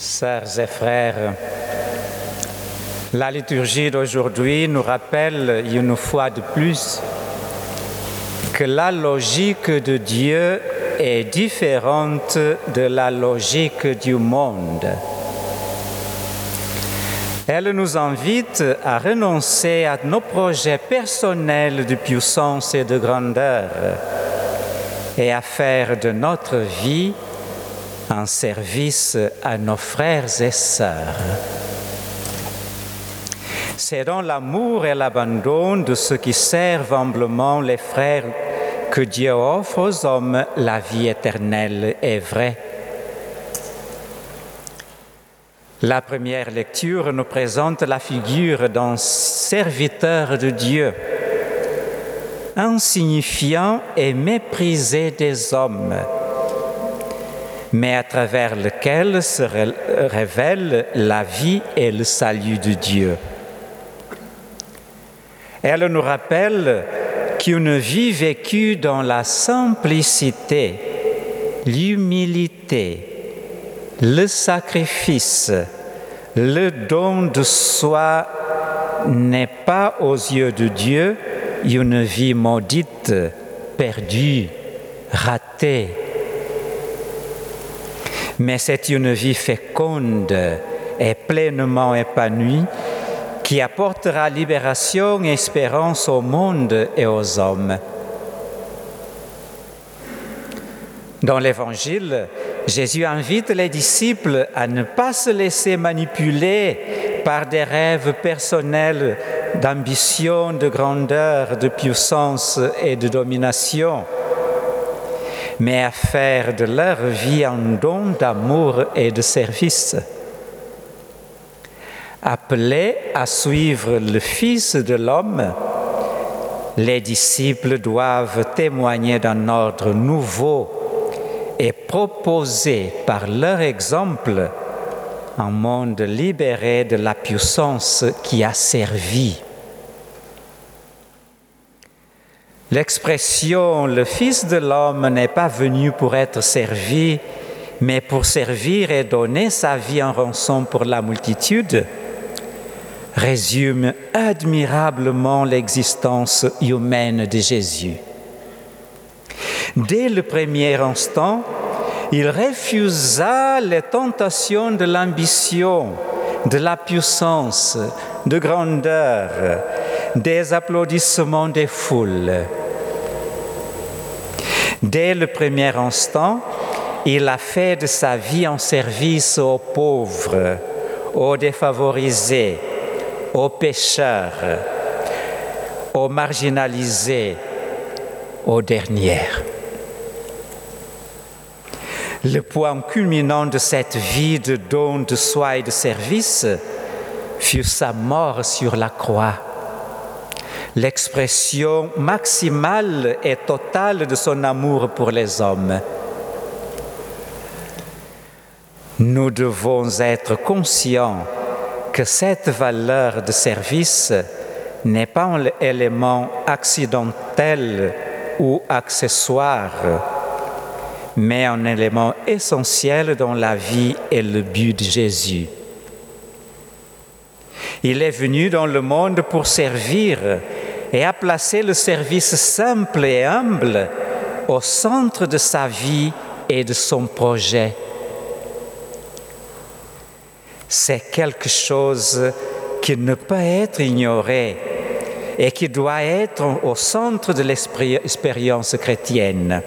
Sœurs et frères, la liturgie d'aujourd'hui nous rappelle une fois de plus que la logique de Dieu est différente de la logique du monde. Elle nous invite à renoncer à nos projets personnels de puissance et de grandeur et à faire de notre vie un service à nos frères et sœurs. C'est dans l'amour et l'abandon de ceux qui servent humblement les frères que Dieu offre aux hommes la vie éternelle et vraie. La première lecture nous présente la figure d'un serviteur de Dieu, insignifiant et méprisé des hommes, mais à travers lequel se révèle la vie et le salut de Dieu. Elle nous rappelle qu'une vie vécue dans la simplicité, l'humilité, le sacrifice, le don de soi n'est pas aux yeux de Dieu une vie maudite, perdue, ratée. Mais c'est une vie féconde et pleinement épanouie qui apportera libération et espérance au monde et aux hommes. Dans l'Évangile, Jésus invite les disciples à ne pas se laisser manipuler par des rêves personnels d'ambition, de grandeur, de puissance et de domination, mais à faire de leur vie un don d'amour et de service. Appelés à suivre le Fils de l'homme, les disciples doivent témoigner d'un ordre nouveau et proposer par leur exemple un monde libéré de la puissance qui a servi. L'expression « le Fils de l'homme » n'est pas venu pour être servi, mais pour servir et donner sa vie en rançon pour la multitude, résume admirablement l'existence humaine de Jésus. Dès le premier instant, il refusa les tentations de l'ambition, de la puissance, de grandeur, des applaudissements des foules. Dès le premier instant, il a fait de sa vie un service aux pauvres, aux défavorisés, aux pécheurs, aux marginalisés, aux dernières. Le point culminant de cette vie de don de soi et de service fut sa mort sur la croix, l'expression maximale et totale de son amour pour les hommes. Nous devons être conscients que cette valeur de service n'est pas un élément accidentel ou accessoire, mais un élément essentiel dans la vie et le but de Jésus. Il est venu dans le monde pour servir et a placé le service simple et humble au centre de sa vie et de son projet. C'est quelque chose qui ne peut être ignoré et qui doit être au centre de l'expérience chrétienne.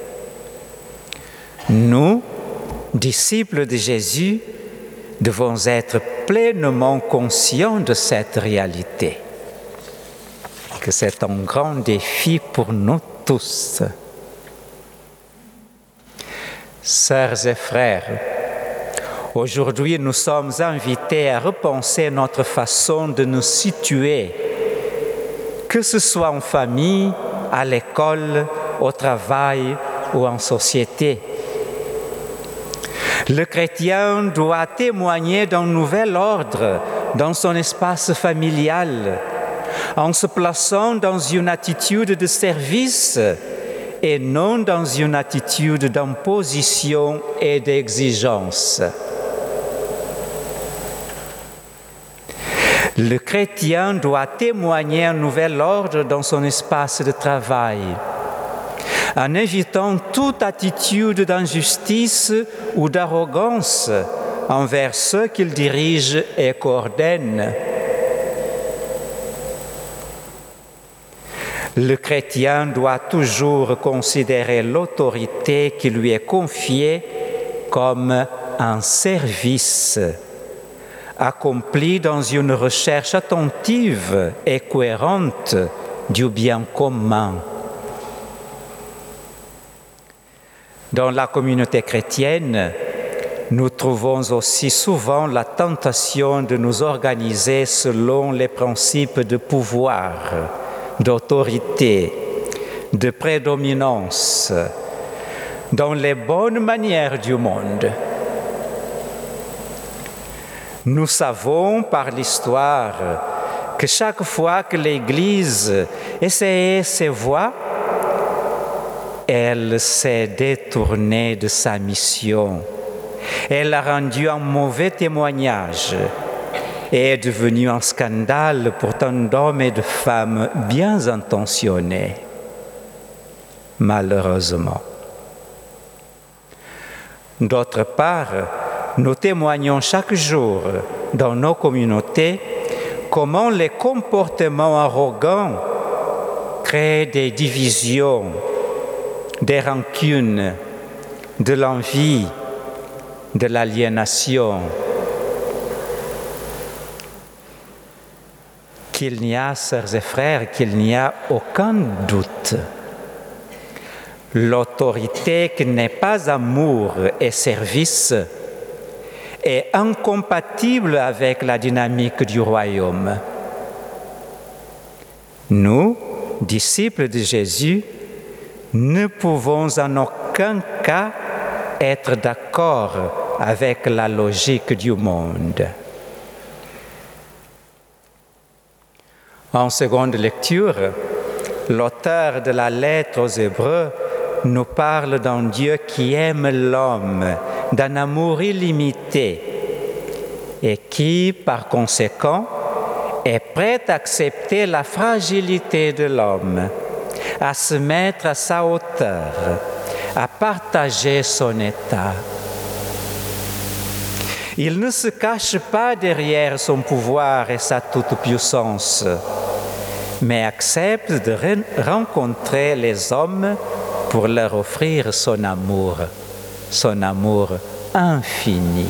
Nous, disciples de Jésus, devons être pleinement conscients de cette réalité, que c'est un grand défi pour nous tous. Sœurs et frères, aujourd'hui nous sommes invités à repenser notre façon de nous situer, que ce soit en famille, à l'école, au travail ou en société. Le chrétien doit témoigner d'un nouvel ordre dans son espace familial, en se plaçant dans une attitude de service et non dans une attitude d'imposition et d'exigence. Le chrétien doit témoigner un nouvel ordre dans son espace de travail, en évitant toute attitude d'injustice ou d'arrogance envers ceux qu'il dirige et coordonne. Le chrétien doit toujours considérer l'autorité qui lui est confiée comme un service, accompli dans une recherche attentive et cohérente du bien commun. Dans la communauté chrétienne, nous trouvons aussi souvent la tentation de nous organiser selon les principes de pouvoir, d'autorité, de prédominance, dans les bonnes manières du monde. Nous savons par l'histoire que chaque fois que l'Église essayait ses voies, elle s'est détournée de sa mission. Elle a rendu un mauvais témoignage et est devenue un scandale pour tant d'hommes et de femmes bien intentionnés, malheureusement. D'autre part, nous témoignons chaque jour dans nos communautés comment les comportements arrogants créent des divisions, des rancunes, de l'envie, de l'aliénation. Qu'il n'y a, sœurs et frères, qu'il n'y a aucun doute. L'autorité qui n'est pas amour et service est incompatible avec la dynamique du royaume. Nous, disciples de Jésus, ne pouvons en aucun cas être d'accord avec la logique du monde. En seconde lecture, l'auteur de la lettre aux Hébreux nous parle d'un Dieu qui aime l'homme d'un amour illimité et qui, par conséquent, est prêt à accepter la fragilité de l'homme, à se mettre à sa hauteur, à partager son état. Il ne se cache pas derrière son pouvoir et sa toute-puissance, mais accepte de rencontrer les hommes pour leur offrir son amour infini.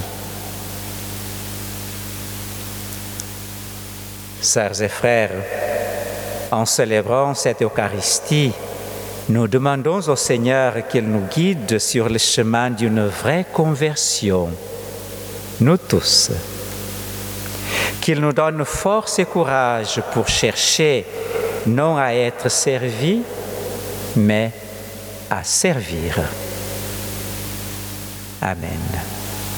Sœurs et frères, en célébrant cette Eucharistie, nous demandons au Seigneur qu'il nous guide sur le chemin d'une vraie conversion, nous tous. Qu'il nous donne force et courage pour chercher non à être servis, mais à servir. Amen.